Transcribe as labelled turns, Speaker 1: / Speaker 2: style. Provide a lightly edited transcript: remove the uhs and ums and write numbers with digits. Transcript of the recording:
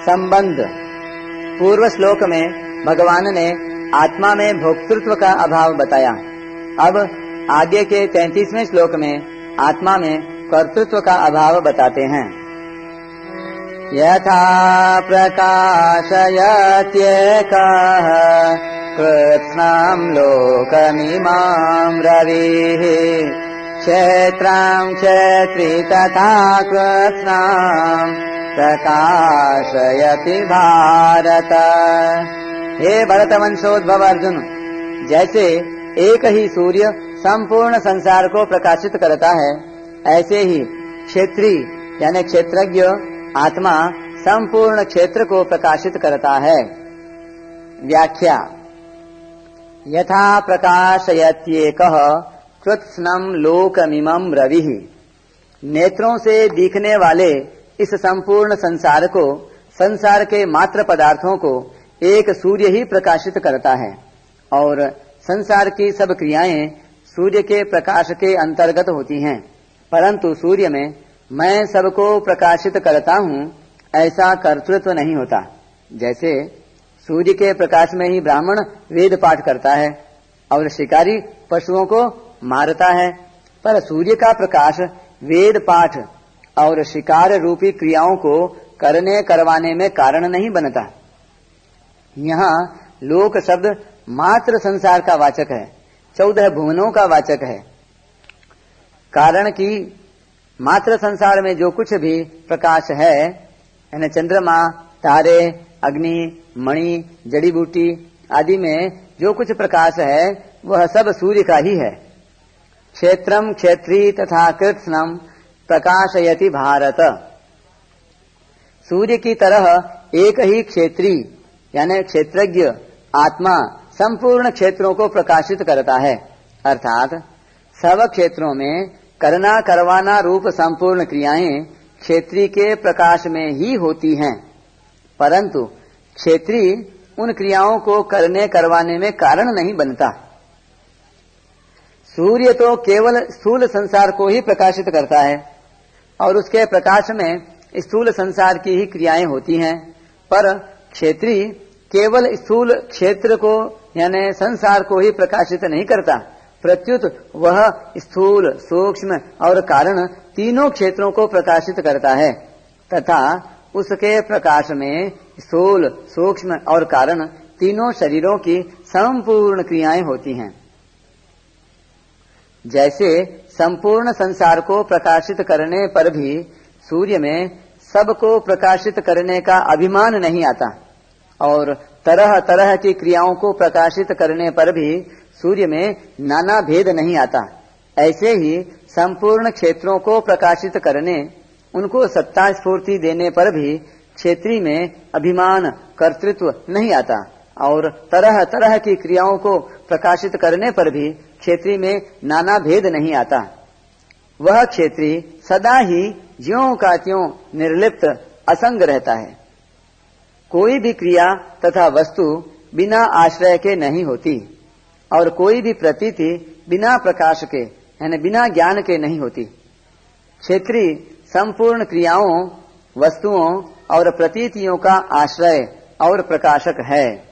Speaker 1: संबंध। पूर्व श्लोक में भगवान ने आत्मा में भोक्तृत्व का अभाव बताया। अब आगे के 33वें श्लोक में आत्मा में कर्तृत्व का अभाव बताते हैं। यथा प्रकाशयत्येकः कृत्स्नं लोकमिमां रविः क्षेत्रं क्षेत्री तथा कृत्स्नं प्रकाशयति भारत। हे भरतवंशोद्भव अर्जुन, जैसे एक ही सूर्य संपूर्ण संसार को प्रकाशित करता है, ऐसे ही क्षेत्री यानी क्षेत्रज्ञ आत्मा संपूर्ण क्षेत्र को प्रकाशित करता है। व्याख्या। यथा प्रकाशयत्येकः कृत्स्नं लोकमिमं रविः। नेत्रों से दिखने वाले इस संपूर्ण संसार को, संसार के मात्र पदार्थों को एक सूर्य ही प्रकाशित करता है और संसार की सब क्रियाएं सूर्य के प्रकाश के अंतर्गत होती हैं। परंतु सूर्य में मैं सबको प्रकाशित करता हूँ ऐसा कर्तृत्व नहीं होता। जैसे सूर्य के प्रकाश में ही ब्राह्मण वेद पाठ करता है और शिकारी पशुओं को मारता है, पर सूर्य का प्रकाश वेद पाठ और शिकार रूपी क्रियाओं को करने करवाने में कारण नहीं बनता। यहाँ लोक शब्द मात्र संसार का वाचक है, 14 भुवनों का वाचक है। कारण कि मात्र संसार में जो कुछ भी प्रकाश है, यानी चंद्रमा, तारे, अग्नि, मणि, जड़ी बूटी आदि में जो कुछ प्रकाश है वह सब सूर्य का ही है। क्षेत्रम क्षेत्री तथा कृत्स्नं प्रकाशयति भारत। सूर्य की तरह एक ही क्षेत्री यानी क्षेत्रज्ञ आत्मा संपूर्ण क्षेत्रों को प्रकाशित करता है, अर्थात सब क्षेत्रों में करना करवाना रूप संपूर्ण क्रियाएं क्षेत्री के प्रकाश में ही होती हैं, परंतु क्षेत्री उन क्रियाओं को करने करवाने में कारण नहीं बनता। सूर्य तो केवल स्थूल संसार को ही प्रकाशित करता है और उसके प्रकाश में स्थूल संसार की ही क्रियाएं होती हैं, पर क्षेत्री केवल स्थूल क्षेत्र को यानी संसार को ही प्रकाशित नहीं करता, प्रत्युत वह स्थूल, सूक्ष्म और कारण तीनों क्षेत्रों को प्रकाशित करता है तथा उसके प्रकाश में स्थूल, सूक्ष्म और कारण तीनों शरीरों की संपूर्ण क्रियाएं होती हैं। जैसे संपूर्ण संसार को प्रकाशित करने पर भी सूर्य में सबको प्रकाशित करने का अभिमान नहीं आता और तरह तरह की क्रियाओं को प्रकाशित करने पर भी सूर्य में नाना भेद नहीं आता, ऐसे ही संपूर्ण क्षेत्रों को प्रकाशित करने, उनको सत्ता स्फूर्ति देने पर भी क्षेत्री में अभिमान, कर्तृत्व नहीं आता और तरह तरह की क्रियाओं को प्रकाशित करने पर भी क्षेत्री में नाना भेद नहीं आता। वह क्षेत्री सदा ही ज्यों का त्यों निर्लिप्त असंग रहता है। कोई भी क्रिया तथा वस्तु बिना आश्रय के नहीं होती और कोई भी प्रतीति बिना प्रकाश के यानी बिना ज्ञान के नहीं होती। क्षेत्री संपूर्ण क्रियाओं, वस्तुओं और प्रतीतियों का आश्रय और प्रकाशक है।